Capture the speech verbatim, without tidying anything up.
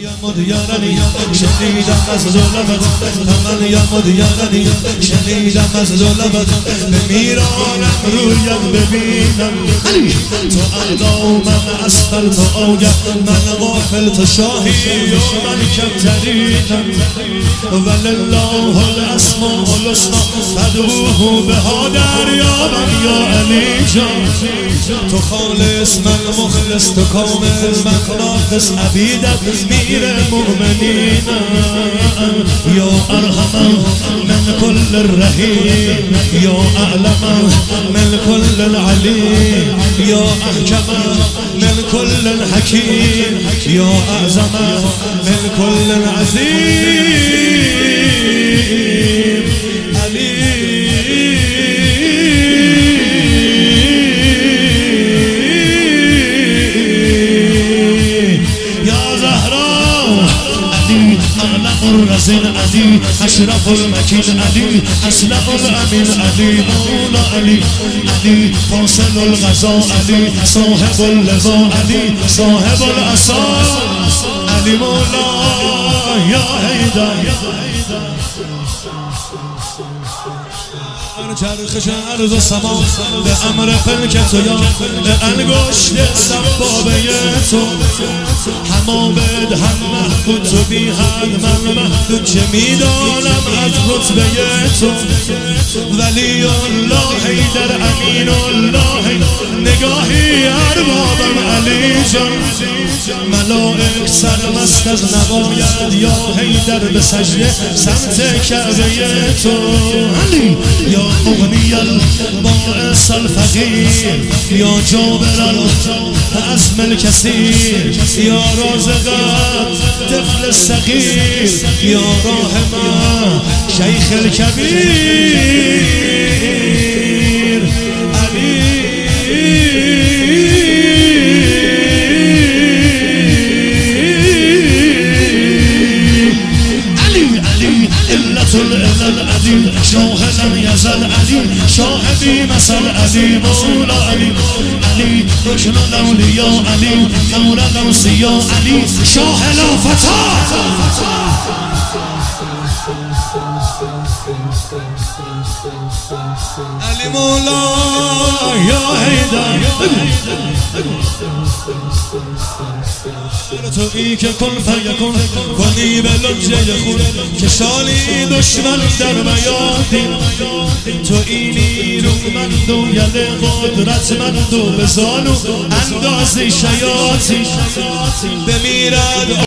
مدیاننی شنیدم از ظلمت من یا مدیاننی شنیدم از ظلمت بمیرانم رویت ببینم تو اعلا و من اسفل تو آگه من غافل تو شاهی و من کمترینم ولله الاسماء الحسنی فادعوه بها دریابم یا علی جان تو خالص من مخلص تو کامل من ناقص عبیدت میر مؤمنین یا ارحم من کل الرحیم یا اعلم من کل العلیم یا احکم من کل الحکیم یا اعظم من کل العظیم الرزين علي أشرف المكين علي أسلم الأمين علي مولا علي علي فاصل الغزاء علي صاحب اللواء علي صاحب العصا علي مولا يا هيدا چرخش عرض و سما به امر فلک تو یا به انگشت سبابه تو همابد هم محبود تو بی حد من محدود چه میدانم از رتبه تو ولی الله حیدر امین الله نگاهی اربابم علی جان ملائک سرمست از نباید یا حیدر به سجده سمت کعبه تو علی یا مغنی البائس الفقیر یا جابر العزم الکثیر یا رازق طفل الصغیر یا راحم شیخ الکبیر علی العلي شاهد لم يزل علي شاهدي مثل علي مولا علي علي ركن الاولياء علي مولى الاوصياء علي شاه الفتى علي مولا يا هيدا تو ای که کن فیکن کنی به لجه خون که شالی دشمن در میادی تو ای نیرومند و یل قدرتمند و به زانو اندازی شیاطی بمیرد